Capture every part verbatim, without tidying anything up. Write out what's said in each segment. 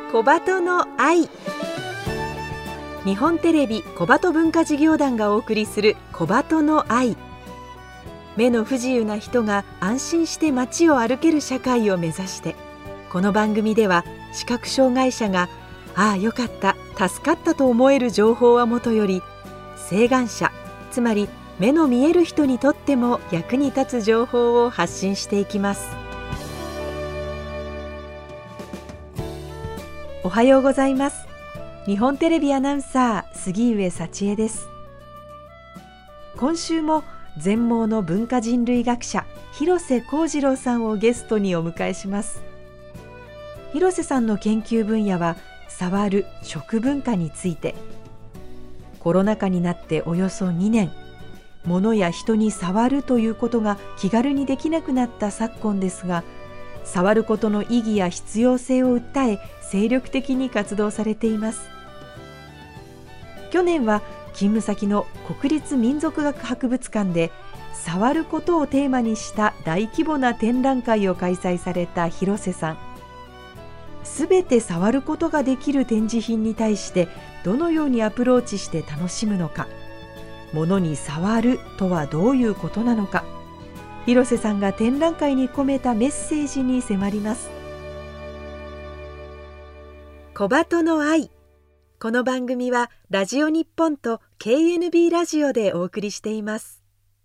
小鳩の愛。日本テレビ小鳩文化事業団がお送りする小鳩の愛。目の不自由な人が安心して街を歩ける社会を目指して、この番組では視覚障害者がああよかった、助かったと思える情報はもとより、晴眼者、つまり目の見える人にとっても役に立つ情報を発信していきます。おはようございます。日本テレビアナウンサー杉上幸恵です。今週も全盲の文化人類学者広瀬幸次郎さんをゲストにお迎えします。広瀬さんの研究分野は触る食文化について。コロナ禍になっておよそにねん、物や人に触るということが気軽にできなくなった昨今ですが、触ることの意義や必要性を訴え、精力的に活動されています。去年は勤務先の国立民族学博物館で触ることをテーマにした大規模な展覧会を開催された広瀬さん。すべて触ることができる展示品に対してどのようにアプローチして楽しむのか、物に触るとはどういうことなのか、広瀬さんが展覧会に込めたメッセージに迫ります。小鳩の愛。この番組はラジオ日本と ケーエヌビー ラジオでお送りしています。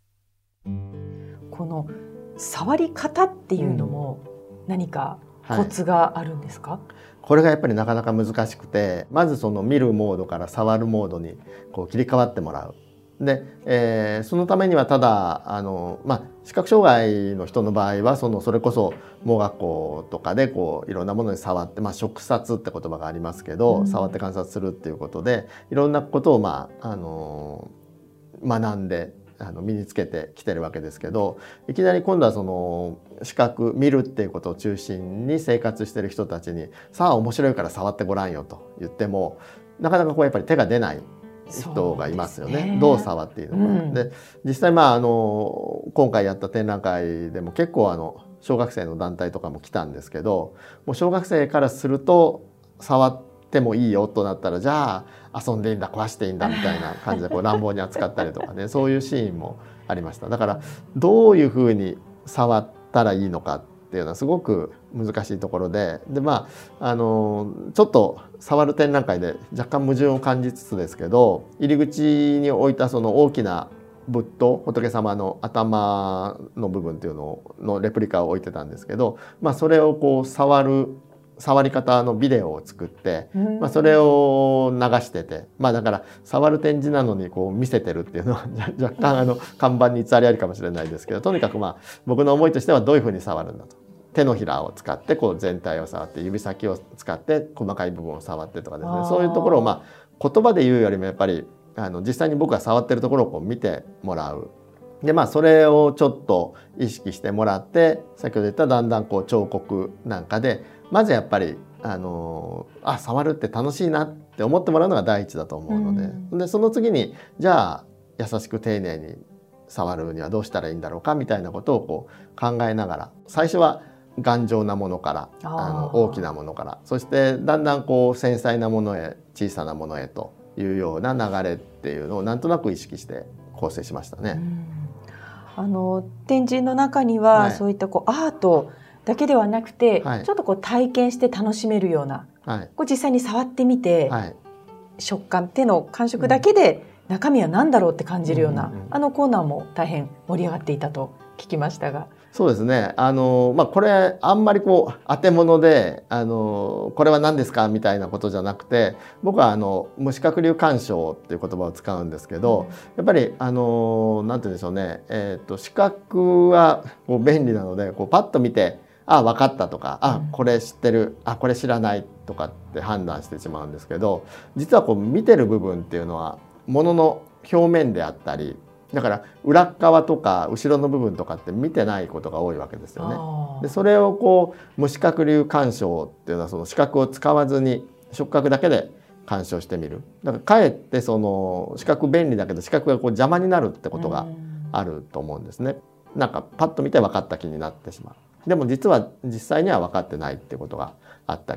この触り方っていうのも何かコツがあるんですか？ はい、これがやっぱりなかなか難しくて、まずその見るモードから触るモードにこう切り替わってもらう。で、えー、そのためにはただあの、まあ、視覚障害の人の場合はそのそれこそ盲学校とかでこういろんなものに触って、まあ、触察って言葉がありますけど、うん、触って観察するっていうことでいろんなことを、まあ、あの学んであの身につけてきてるわけですけど、いきなり今度はその視覚見るっていうことを中心に生活してる人たちにさあ面白いから触ってごらんよと言ってもなかなかこうやっぱり手が出ない人がいますよね。どう触っていいのか、うん、で実際まああの今回やった展覧会でも結構あの小学生の団体とかも来たんですけど、もう小学生からすると触ってもいいよとなったらじゃあ遊んでいいんだ壊していいんだみたいな感じでこう乱暴に扱ったりとかねそういうシーンもありました。だからどういうふうに触ったらいいのかっていうのはすごく難しいところで、でまああのちょっと触る展覧会で若干矛盾を感じつつですけど、入り口に置いたその大きな仏塔、仏様の頭の部分っていうののレプリカを置いてたんですけど、まあ、それをこう触る触り方のビデオを作って、まあ、それを流してて、まあ、だから触る展示なのにこう見せてるっていうのは若干あの看板に偽りありかもしれないですけど、とにかくまあ僕の思いとしてはどういうふうに触るんだと。手のひらを使ってこう全体を触って、指先を使って細かい部分を触ってとかですね、そういうところをまあ言葉で言うよりもやっぱりあの実際に僕が触ってるところをこう見てもらう。でまあそれをちょっと意識してもらって、先ほど言っただんだんこう彫刻なんかでまずやっぱりあのあ触るって楽しいなって思ってもらうのが第一だと思うので、うん、でその次にじゃあ優しく丁寧に触るにはどうしたらいいんだろうかみたいなことをこう考えながら、最初は頑丈なものからあの大きなものから、そしてだんだんこう繊細なものへ小さなものへというような流れっていうのをなんとなく意識して構成しましたね。 うん、あの展示の中には、はい、そういったこうアートだけではなくて、はい、ちょっとこう体験して楽しめるような、はい、こう実際に触ってみて、はい、食感手の感触だけで中身は何だろうって感じるような、うんうんうん、あのコーナーも大変盛り上がっていたと聞きましたが。 そうですね。あの、まあ、これあんまりこう当て物で、あの、これは何ですかみたいなことじゃなくて、僕はあの無視覚流鑑賞っていう言葉を使うんですけど、やっぱりあのなんて言うんでしょうね。えっと視覚はこう便利なので、こうパッと見て、あ、分かったとか、あ、これ知ってる、あ、これ知らないとかって判断してしまうんですけど、実はこう見てる部分っていうのはものの表面であったり。だから裏側とか後ろの部分とかって見てないことが多いわけですよね。でそれをこう無視覚流鑑賞っていうのはその視覚を使わずに触覚だけで鑑賞してみる。だからかえってその視覚便利だけど視覚がこう邪魔になるってことがあると思うんですね。なんかパッと見て分かった気になってしまう。でも実は実際には分かってないってことがあったり。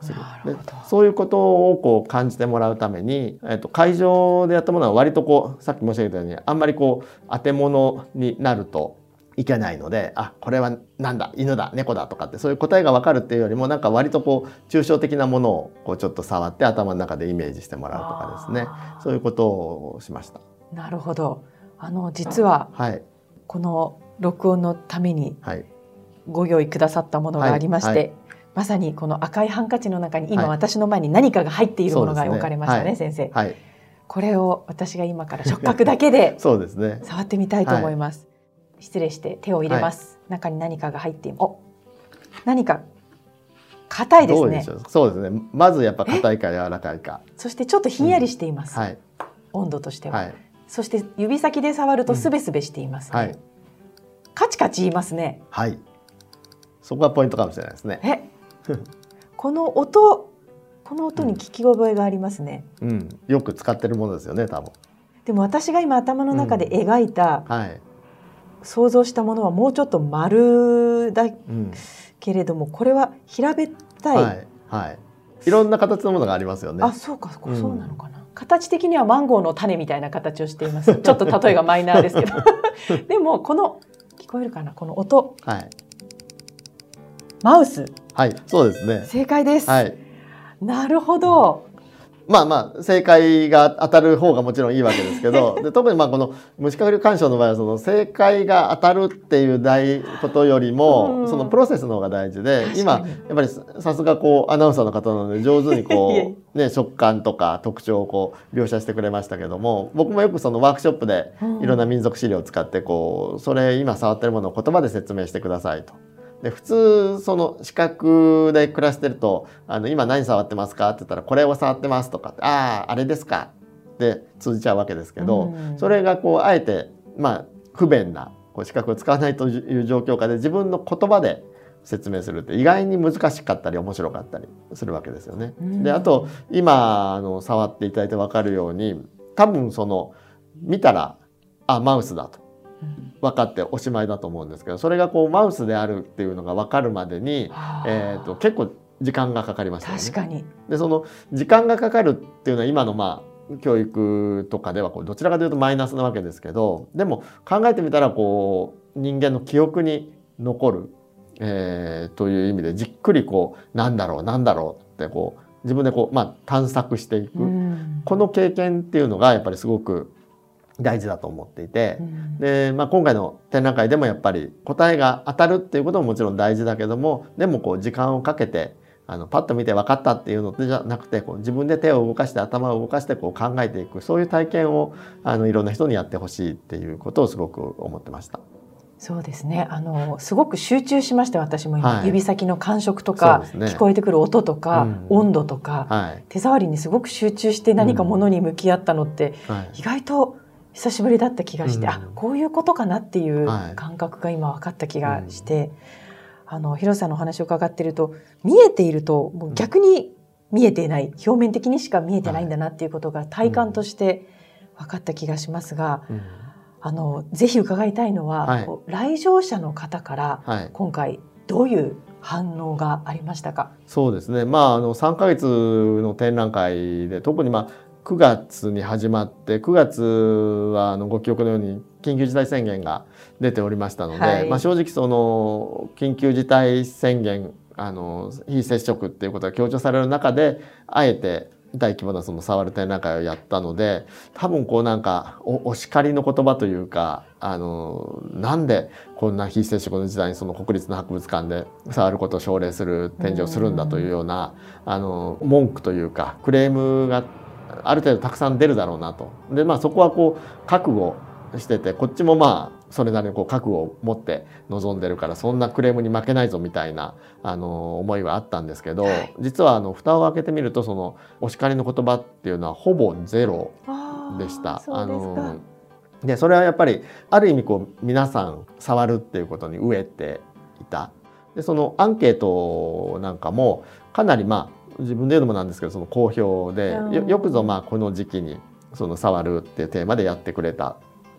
する。でそういうことをこう感じてもらうために、えっと、会場でやったものは割とこうさっき申し上げたようにあんまりこう当て物になるといけないので、あこれはなんだ犬だ猫だとかってそういう答えが分かるっていうよりもなんか割とこう抽象的なものをこうちょっと触って頭の中でイメージしてもらうとかですね、そういうことをしました。 なるほど。あの実は、はい、この録音のためにご用意くださったものがありまして、はいはい、まさにこの赤いハンカチの中に今私の前に何かが入っているものが置かれましたね、はい、先生、はい、これを私が今から触覚だけで触ってみたいと思います。はい、失礼して手を入れます。はい、中に何かが入っています。お、何か硬いですね。どうでしょう。 そうですね。まずやっぱ硬いか柔らかいか。 そしてちょっとひんやりしています。うん、はい、温度としては。はい、そして指先で触るとスベスベしていますね。うん、はい、カチカチ言いますね。 はい。そこがポイントかもしれないですね。 え、この音、この音に聞き覚えがありますね。 うん、うん、よく使ってるものですよね、多分。 でも私が今頭の中で描いた、うん、はい、想像したものはもうちょっと丸だけれども、うん、これは平べったい、 はいはい、いろんな形のものがありますよね。 あ、そうか、そうなのかな。うん、形的にはマンゴーの種みたいな形をしています。ちょっと例えがマイナーですけどでもこの聞こえるかな、この音、はい、マウス、 はい、そうですね。 正解です。はい、なるほど。 まあまあ正解が当たる方がもちろんいいわけですけどで特にまあこの虫かご鑑賞の場合はその正解が当たるっていう大ことよりもそのプロセスの方が大事で、今やっぱりさすがこうアナウンサーの方なので上手にこうね食感とか特徴をこう描写してくれましたけども、僕もよくそのワークショップでいろんな民族資料を使ってこうそれ今触ってるものを言葉で説明してくださいと。で普通その視覚で暮らしてると「あの今何触ってますか?」って言ったら「これを触ってます」とか「あああれですか」って通じちゃうわけですけど、それがこうあえてまあ不便なこう視覚を使わないという状況下で自分の言葉で説明するって意外に難しかったり面白かったりするわけですよね。であと今あの触っていただいて分かるように多分その見たら「あマウスだ」と。分かっておしまいだと思うんですけど、それがこうマウスであるっていうのが分かるまでに、えー、と結構時間がかかりましたよね。 確かに。 でその時間がかかるっていうのは今のまあ教育とかではこうどちらかというとマイナスなわけですけど、でも考えてみたらこう人間の記憶に残る、えー、という意味でじっくりこうなんだろうなんだろうってこう自分でこう、まあ、探索していく、この経験っていうのがやっぱりすごく大事だと思っていて、うん、で、まあ、今回の展覧会でもやっぱり答えが当たるっていうことももちろん大事だけども、でもこう時間をかけてあのパッと見て分かったっていうのじゃなくて、こう自分で手を動かして頭を動かしてこう考えていく、そういう体験をあのいろんな人にやってほしいっていうことをすごく思ってました。 そうですね。あのすごく集中しました。私も今、はい、指先の感触とか、ね、聞こえてくる音とか、うん、温度とか、はい、手触りにすごく集中して何かものに向き合ったのって、うんはい、意外と久しぶりだった気がして、うん、あ、こういうことかなっていう感覚が今分かった気がして、はい、あの広瀬さんのお話を伺っていると、見えているともう逆に見えていない、表面的にしか見えてないんだなっていうことが体感として分かった気がしますが、うん、あのぜひ伺いたいのは、はい、来場者の方から今回どういう反応がありましたか？ そうですね、まあ、あのさんかげつの展覧会で特にまあくがつに始まって、くがつはあのご記憶のように緊急事態宣言が出ておりましたので、はい、まあ正直その緊急事態宣言あの非接触っていうことが強調される中であえて大規模なその触る展覧会をやったので、多分こうなんか お, お叱りの言葉というか、あのなんでこんな非接触の時代にその国立の博物館で触ることを奨励する展示をするんだというようなあの文句というかクレームがある程度たくさん出るだろうなと。でまあそこはこう覚悟してて、こっちもまあそれなりにこう覚悟を持って臨んでるから、そんなクレームに負けないぞみたいなあの思いはあったんですけど、はい、実はあの蓋を開けてみるとそのお叱りの言葉っていうのはほぼゼロでした。あのでそれはやっぱりある意味こう皆さん触るっていうことに飢えていた。でそのアンケートなんかもかなりまあ自分で言うのもなんですけど、その好評で よ, よくぞまあこの時期にその触るっていうテーマでやってくれたっ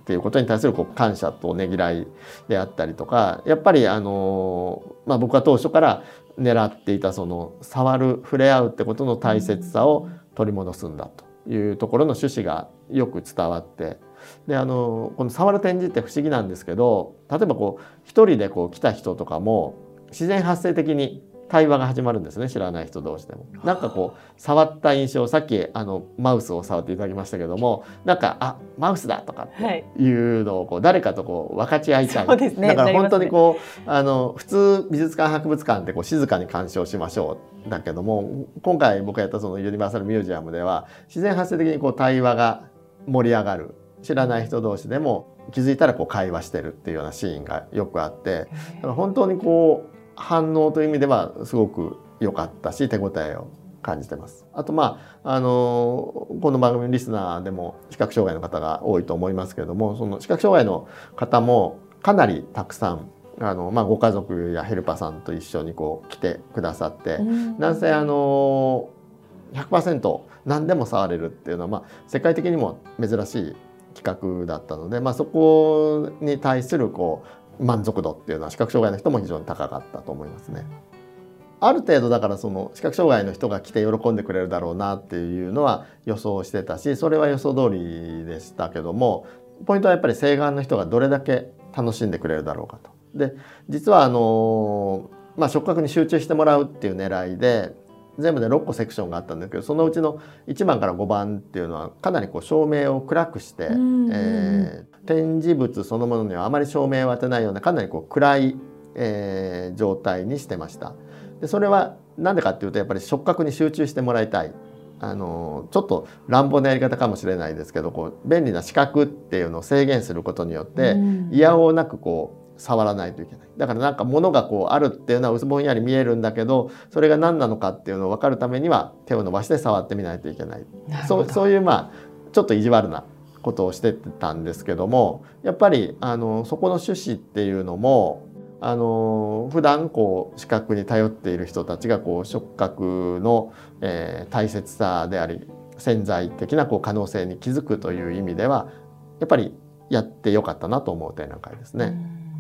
っていうことに対するこう感謝とねぎらいであったりとか、やっぱりあの、まあ、僕は当初から狙っていたその触る触れ合うってことの大切さを取り戻すんだというところの趣旨がよく伝わって、であのこの触る展示って不思議なんですけど、例えばこう一人でこう来た人とかも自然発生的に対話が始まるんですね、知らない人同士でも。なんかこう触った印象、さっきあのマウスを触っていただきましたけども、なんかあマウスだとかっていうのをこう誰かとこう分かち合いたい、 そうですね、 だから本当にこう、あの普通美術館博物館ってこう静かに鑑賞しましょうだけども、今回僕がやったそのユニバーサルミュージアムでは自然発生的にこう対話が盛り上がる、知らない人同士でも気づいたらこう会話してるっていうようなシーンがよくあって、だから本当にこう反応という意味ではすごく良かったし、手応えを感じてます。あとまああのこの番組のリスナーでも視覚障害の方が多いと思いますけれども、その視覚障害の方もかなりたくさんあの、まあ、ご家族やヘルパーさんと一緒にこう来てくださって、なんせあの ひゃくパーセント 何でも触れるっていうのは、まあ、世界的にも珍しい企画だったので、まあ、そこに対するこう満足度っていうのは視覚障害の人も非常に高かったと思いますね。ある程度だからその視覚障害の人が来て喜んでくれるだろうなっていうのは予想してたし、それは予想通りでしたけども、ポイントはやっぱり請願の人がどれだけ楽しんでくれるだろうかと。で実はあの、まあ、触覚に集中してもらうっていう狙いで全部でろっこセクションがあったんですけど、そのうちのいちばんからごばんっていうのはかなりこう照明を暗くして、えー、展示物そのものにはあまり照明を当てないようなかなりこう暗い、えー、状態にしてました。でそれは何でかっていうと、やっぱり触覚に集中してもらいたい、あのちょっと乱暴なやり方かもしれないですけど、こう便利な視覚っていうのを制限することによっていやおうなくこう触らないといけない。だからなんか物がこうあるっていうのは薄ぼんやり見えるんだけど、それが何なのかっていうのを分かるためには手を伸ばして触ってみないといけない。そう、そういうまあちょっと意地悪なことをしてたんですけども、やっぱりあのそこの趣旨っていうのもあの普段こう視覚に頼っている人たちがこう触覚の、えー、大切さであり潜在的なこう可能性に気づくという意味ではやっぱりやってよかったなと思う展覧会ですね。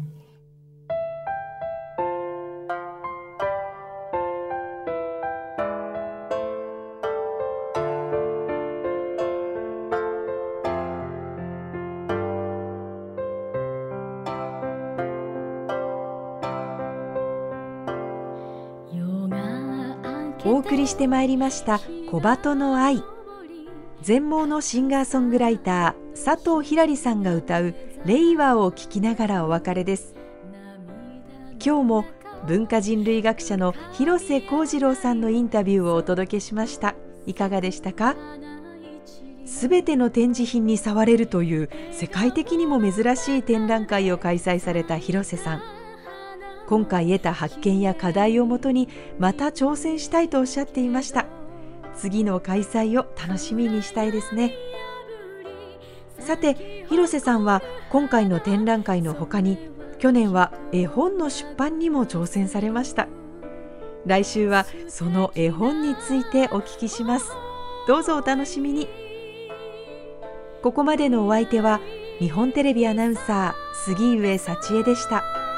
お送りしてまいりました小鳩の愛。全盲のシンガーソングライター佐藤ひらりさんが歌う令和を聴きながらお別れです。今日も文化人類学者の広瀬幸次郎さんのインタビューをお届けしました。いかがでしたか？すべての展示品に触れるという世界的にも珍しい展覧会を開催された広瀬さん。今回得た発見や課題をもとにまた挑戦したいとおっしゃっていました。次の開催を楽しみにしたいですね。さて広瀬さんは今回の展覧会の他に去年は絵本の出版にも挑戦されました。来週はその絵本についてお聞きします。どうぞお楽しみに。ここまでのお相手は日本テレビアナウンサー杉上幸恵でした。